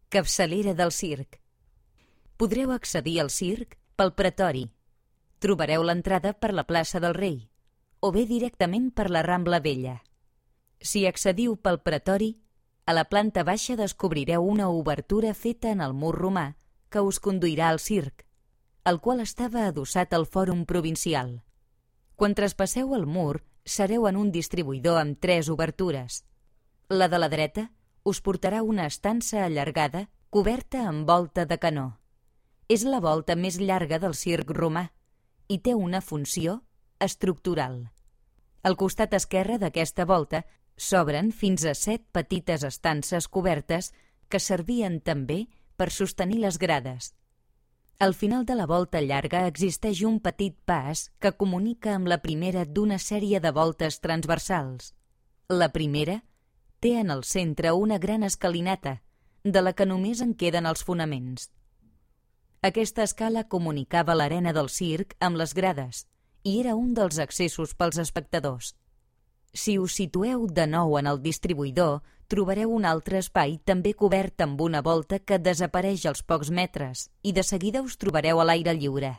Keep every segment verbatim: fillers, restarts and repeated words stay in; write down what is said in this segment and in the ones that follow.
Capçalera del circ. Podreu accedir al circ pel Pretori. Trobareu l'entrada per la plaça del Rei, o bé directament per la Rambla Vella. Si accediu pel Pretori, a la planta baixa descobrireu una obertura feta en el mur romà que us conduirà al circ, el qual estava adossat al Fòrum Provincial. Quan traspasseu el mur, sereu en un distribuïdor amb tres obertures. La de la dreta us portarà a una estança allargada coberta amb volta de canó. És la volta més llarga del circ romà i té una funció estructural. Al costat esquerre d'aquesta volta s'obren fins a set petites estances cobertes que servien també per sostenir les grades. Al final de la volta llarga existeix un petit pas que comunica amb la primera d'una sèrie de voltes transversals. La primera té en el centre una gran escalinata, de la que només en queden els fonaments. Aquesta escala comunicava l'arena del circ amb les grades i era un dels accessos pels espectadors. Si us situeu de nou en el distribuïdor, trobareu un altre espai també cobert amb una volta que desapareix als pocs metres i de seguida us trobareu a l'aire lliure.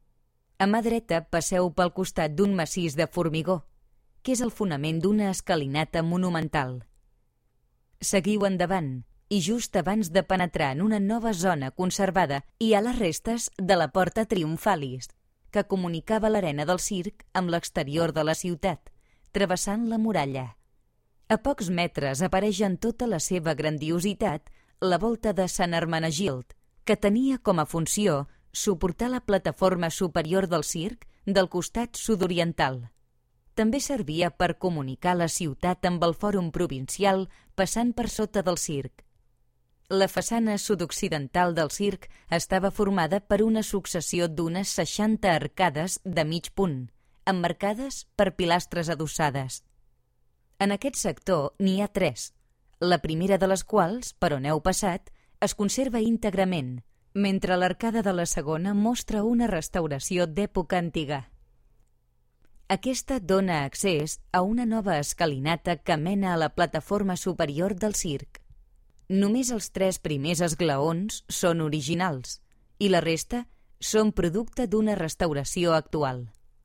A mà dreta passeu pel costat d'un massís de formigó, que és el fonament d'una escalinata monumental. Seguiu endavant i just abans de penetrar en una nova zona conservada hi ha les restes de la Porta Triomfalis, que comunicava l'arena del circ amb l'exterior de la ciutat, travessant la muralla. A pocs metres apareix en tota la seva grandiositat la volta de Sant Hermenegild, que tenia com a funció suportar la plataforma superior del circ del costat sud-oriental. També servia per comunicar la ciutat amb el Fòrum Provincial passant per sota del circ. La façana sud-occidental del circ estava formada per una successió d'unes seixanta arcades de mig punt, emmarcades per pilastres adossades. En aquest sector n'hi ha tres, la primera de les quals, per on heu passat, es conserva íntegrament, mentre l'arcada de la segona mostra una restauració d'època antiga. Aquesta dona accés a una nova escalinata que mena a la plataforma superior del circ. Només els tres primers esglaons són originals i la resta són producte d'una restauració actual.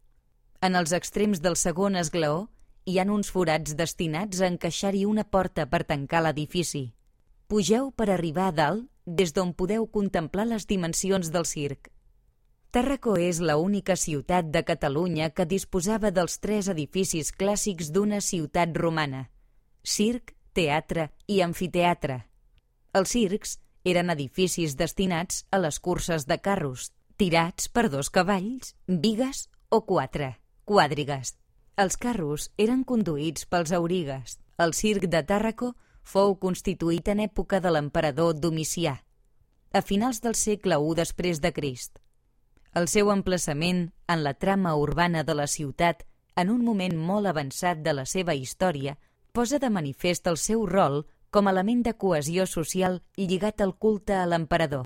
En els extrems del segon esglaó hi ha uns forats destinats a encaixar-hi una porta per tancar l'edifici. Pugeu per arribar a dalt des d'on podeu contemplar les dimensions del circ. Tàrraco és la única ciutat de Catalunya que disposava dels tres edificis clàssics d'una ciutat romana: circ, teatre i amfiteatre. Els circs eren edificis destinats a les curses de carros, tirats per dos cavalls, bigues o quatre, quàdrigues. Els carros eren conduïts pels aurigues. El circ de Tàrraco fou constituït en època de l'emperador Domicià, a finals del segle u després de Crist. El seu emplaçament en la trama urbana de la ciutat, en un moment molt avançat de la seva història, posa de manifest el seu rol com a element de cohesió social lligat al culte a l'emperador.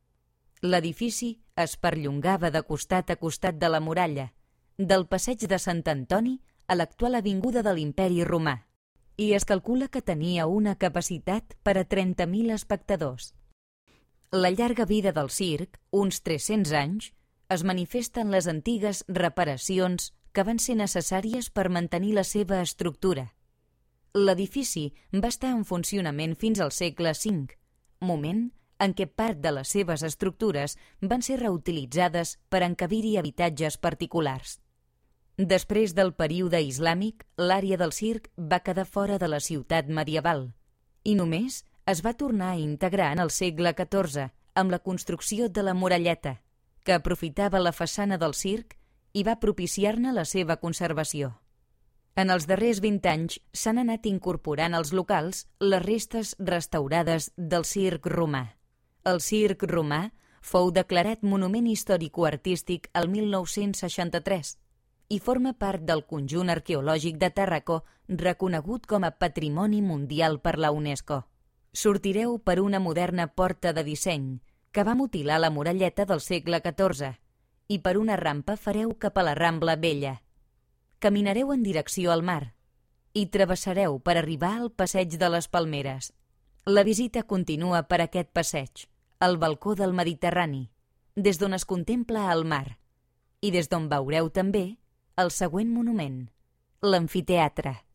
L'edifici es perllongava de costat a costat de la muralla, del passeig de Sant Antoni a l'actual avinguda de l'Imperi Romà, i es calcula que tenia una capacitat per a trenta mil espectadors. La llarga vida del circ, uns tres-cents anys, es manifesta en les antigues reparacions que van ser necessàries per mantenir la seva estructura. L'edifici va estar en funcionament fins al segle cinc, moment en què part de les seves estructures van ser reutilitzades per encabir-hi habitatges particulars. Després del període islàmic, l'àrea del circ va quedar fora de la ciutat medieval i només es va tornar a integrar en el segle catorze amb la construcció de la muralleta, que aprofitava la façana del circ i va propiciar-ne la seva conservació. En els darrers vint anys s'han anat incorporant als locals les restes restaurades del circ romà. El circ romà fou declarat Monument Històrico-Artístic el mil nou-cents seixanta-tres i forma part del conjunt arqueològic de Tàrraco reconegut com a Patrimoni Mundial per la UNESCO. Sortireu per una moderna porta de disseny que va mutilar la muralleta del segle catorze i per una rampa fareu cap a la Rambla Vella. Caminareu en direcció al mar i travessareu per arribar al passeig de les Palmeres. La visita continua per aquest passeig, al balcó del Mediterrani, des d'on es contempla el mar, i des d'on veureu també el següent monument, l'amfiteatre.